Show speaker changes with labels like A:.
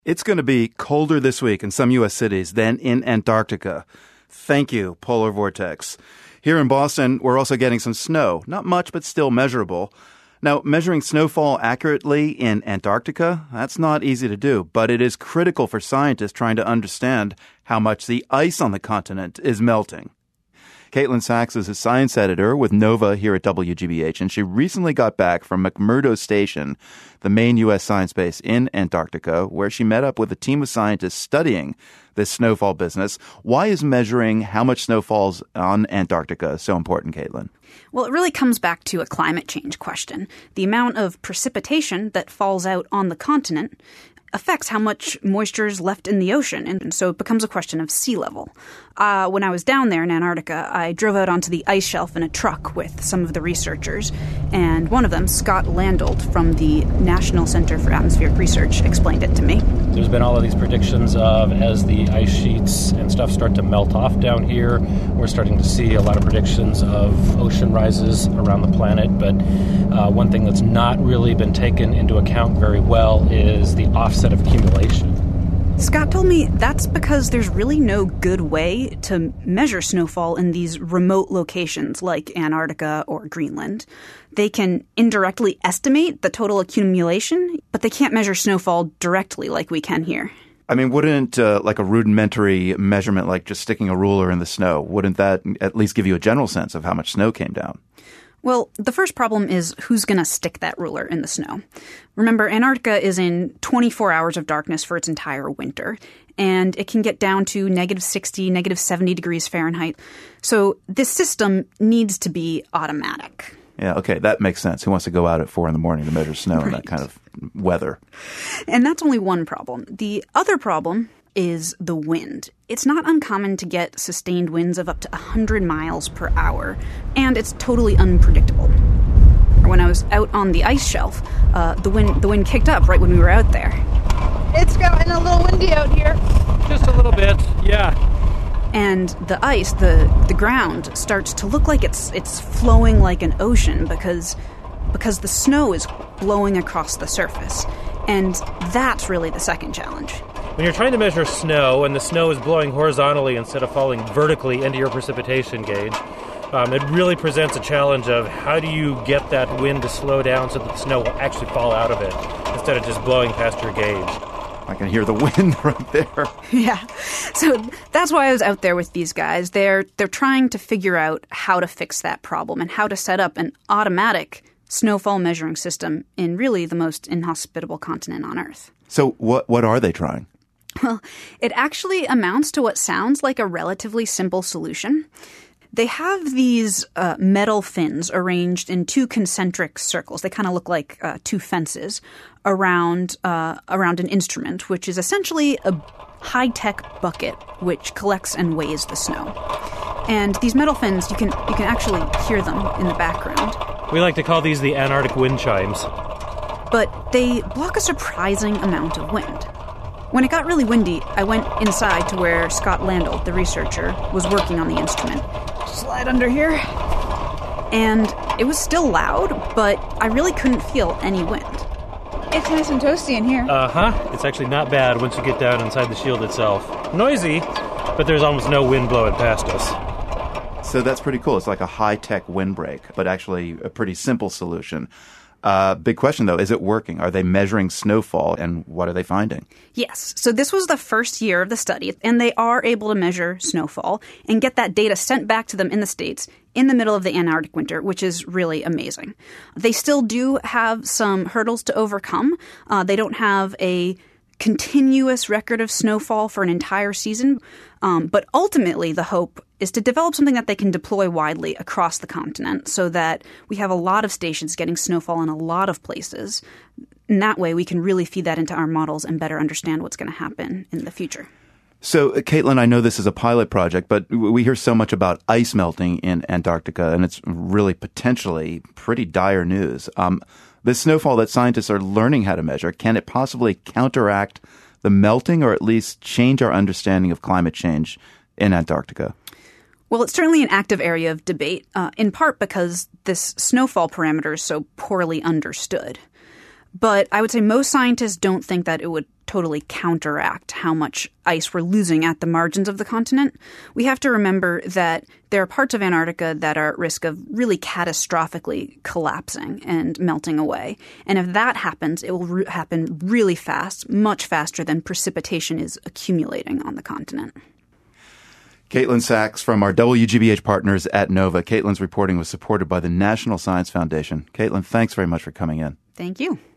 A: It's going to be colder this week in some U.S. cities than in Antarctica. Thank you, polar vortex. Here in Boston, we're also getting some snow. Not much, but still measurable. Now, measuring snowfall accurately in Antarctica, that's not easy to do, but it is critical for scientists trying to understand how much the ice on the continent is melting. Caitlin Sachs is a science editor with NOVA here at WGBH, and she recently got back from McMurdo Station, the main U.S. science base in Antarctica, where she met up with a team of scientists studying this snowfall business. Why is measuring how much snow falls on Antarctica so important, Caitlin?
B: Well, it really comes back to a climate change question. The amount of precipitation that falls out on the continent affects how much moisture is left in the ocean, and so it becomes a question of sea level. When I was down there in Antarctica, I drove out onto the ice shelf in a truck with some of the researchers, and one of them, Scott Landolt from the National Center for Atmospheric Research, explained it to me.
C: There's been all of these predictions of as the ice sheets and stuff start to melt off down here, we're starting to see a lot of predictions of ocean rises around the planet, but one thing that's not really been taken into account very well is the offset of accumulation.
B: Scott told me that's because there's really no good way to measure snowfall in these remote locations like Antarctica or Greenland. They can indirectly estimate the total accumulation, but they can't measure snowfall directly like we can here.
A: I mean, wouldn't like a rudimentary measurement like just sticking a ruler in the snow, wouldn't that at least give you a general sense of how much snow came down?
B: Well, the first problem is who's going to stick that ruler in the snow. Remember, Antarctica is in 24 hours of darkness for its entire winter, and it can get down to -60, -70 degrees Fahrenheit. So this system needs to be automatic.
A: Yeah, okay, that makes sense. Who wants to go out at 4 a.m. to measure snow in that kind of weather?
B: And that's only one problem. The other problem is the wind. It's not uncommon to get sustained winds of up to 100 miles per hour, and it's totally unpredictable. When I was out on the ice shelf, the wind kicked up right when we were out there.
D: It's gotten a little windy out here.
C: Just a little bit, yeah.
B: And the ice, the ground, starts to look like it's flowing like an ocean because the snow is blowing across the surface. And that's really the second challenge.
C: When you're trying to measure snow and the snow is blowing horizontally instead of falling vertically into your precipitation gauge, it really presents a challenge of how do you get that wind to slow down so that the snow will actually fall out of it instead of just blowing past your gauge.
A: I can hear the wind right there.
B: Yeah. So that's why I was out there with these guys. They're trying to figure out how to fix that problem and how to set up an automatic snowfall measuring system in really the most inhospitable continent on Earth.
A: So what are they trying?
B: Well, it actually amounts to what sounds like a relatively simple solution. They have these metal fins arranged in two concentric circles. They kind of look like two fences around an instrument, which is essentially a high-tech bucket which collects and weighs the snow. And these metal fins, you can actually hear them in the background.
C: We like to call these the Antarctic wind chimes.
B: But they block a surprising amount of wind. When it got really windy, I went inside to where Scott Landolt, the researcher, was working on the instrument.
D: Slide under here.
B: And it was still loud, but I really couldn't feel any wind.
D: It's nice and toasty in here.
C: It's actually not bad once you get down inside the shield itself. Noisy, but there's almost no wind blowing past us.
A: So that's pretty cool. It's like a high-tech windbreak, but actually a pretty simple solution. Big question, though. Is it working? Are they measuring snowfall, and what are they finding?
B: Yes. So this was the first year of the study, and they are able to measure snowfall and get that data sent back to them in the States in the middle of the Antarctic winter, which is really amazing. They still do have some hurdles to overcome. They don't have a continuous record of snowfall for an entire season. But ultimately, the hope is to develop something that they can deploy widely across the continent so that we have a lot of stations getting snowfall in a lot of places. And that way, we can really feed that into our models and better understand what's going to happen in the future.
A: So, Caitlin, I know this is a pilot project, but we hear so much about ice melting in Antarctica, and it's really potentially pretty dire news. This snowfall that scientists are learning how to measure, can it possibly counteract the melting or at least change our understanding of climate change in Antarctica?
B: Well, it's certainly an active area of debate, in part because this snowfall parameter is so poorly understood. But I would say most scientists don't think that it would totally counteract how much ice we're losing at the margins of the continent. We have to remember that there are parts of Antarctica that are at risk of really catastrophically collapsing and melting away. And if that happens, it will happen really fast, much faster than precipitation is accumulating on the continent.
A: Caitlin Sachs from our WGBH partners at NOVA. Caitlin's reporting was supported by the National Science Foundation. Caitlin, thanks very much for coming in.
B: Thank you.